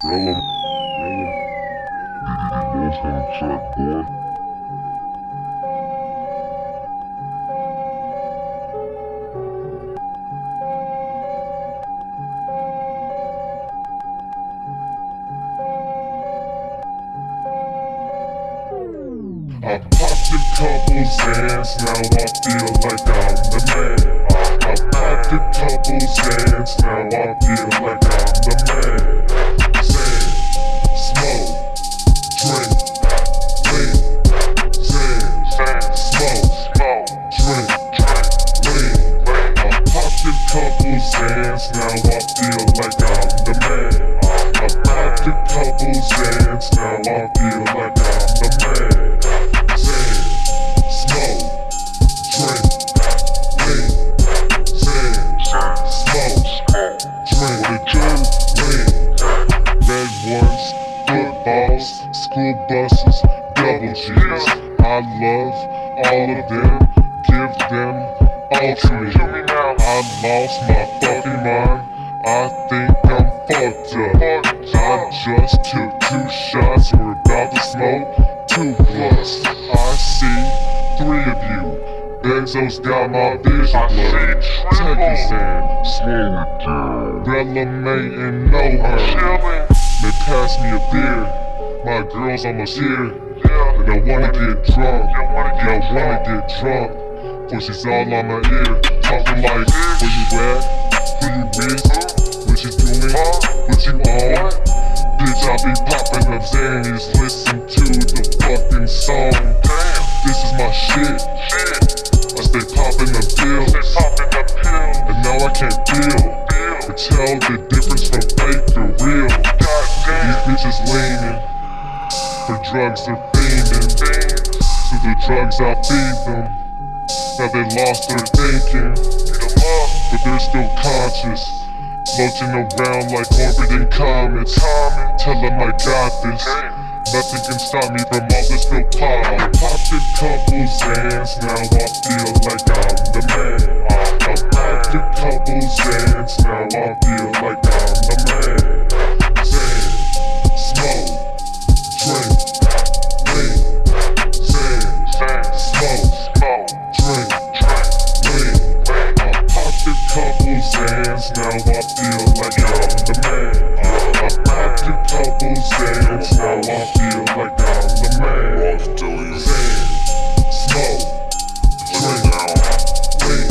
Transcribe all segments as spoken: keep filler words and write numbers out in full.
Rella, Rella, D D D Wolf on the track, boy. I popped a couple Xans, now I feel like I'm the man. I popped a couple Xans, now I feel like I'm the man. Xan, smoke, drink, lean. Xan, smoke, drink, lean. I popped a couple Xans, now I feel like I'm the man. I popped a couple Xans, now I feel like I'm the man. Footballs, school buses, double G's. I love all of them, give them all to me. I lost my fucking mind, I think I'm fucked up. I just took two shots, we're about to smoke two plus. I see three of you, Benzo's got my vision blurred. Take a Xan, slow it down. Rella May and know her. They pass me a beer, my girl's almost here. And I wanna get drunk, yeah I wanna get drunk. For she's all on my ear, talking like, where you at, who you with, what you doing, what you on. Bitch, I be popping up Xannies, listen to the fucking song. This is my shit, I stay popping the pills, and now I can't feel or tell the difference from fake to real. These bitches leaning, for drugs they're fiending. To the drugs I feed them, now they lost their thinking. But they're still conscious, floating around like orbiting comets. Tell them I got this, nothing can stop me from all this real pop. I popped a couple Xans, now I feel like I'm the man. I popped a couple Xans, now I feel like I'm the man. Xan, smoke, drink, lean. Xan, smoke, drink, lean. I popped a couple Xans, now I feel like I'm the man. I popped a couple Xans, now I feel like I'm the man. Xan, smoke, drink, lean.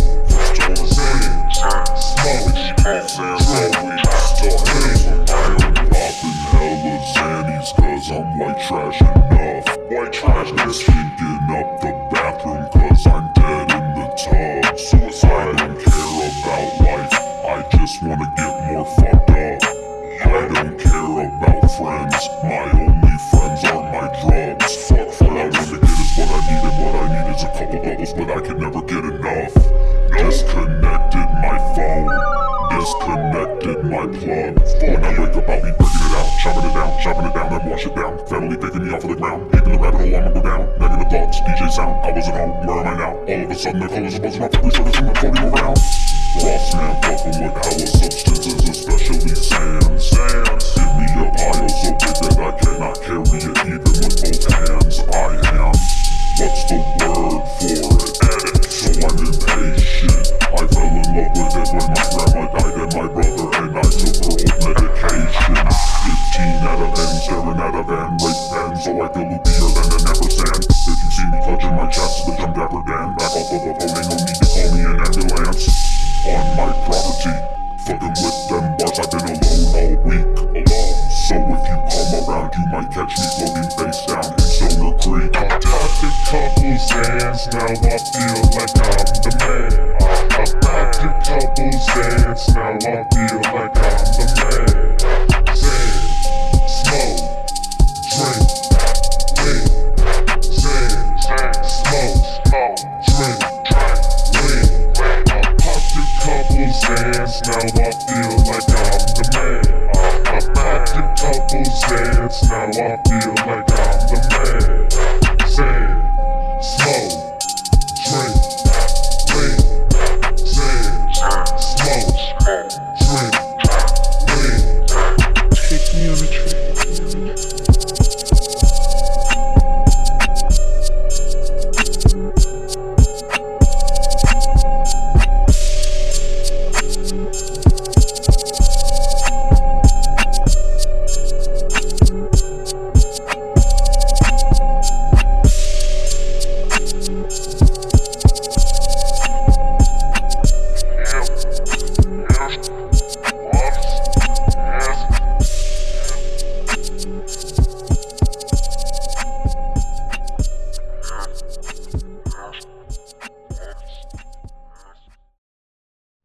Xan, smoke, drink, lean. Popping hella Xannies cause I'm white trash enough. White trash is stinking up the bathroom cause I'm dead in the tub. Suicide, I don't care about life, I just wanna get more fucked up. I don't care about friends, my only friends are my drugs. Fuck, what I wanna get is what I need, and what I need is a couple bubbles, but I can never get enough. Disconnected my phone, disconnected my plug. When I wake up I'll be breaking it out, chopping it down, chopping it down, then wash it down. Family taking me off of the ground, keeping the rabbit hole, I'ma go down. Negative thoughts, D J sound, I wasn't home, where am I now? All of a sudden the colors are buzzing off every surface and I'm floating around. Ross man fucking with hella substances, especially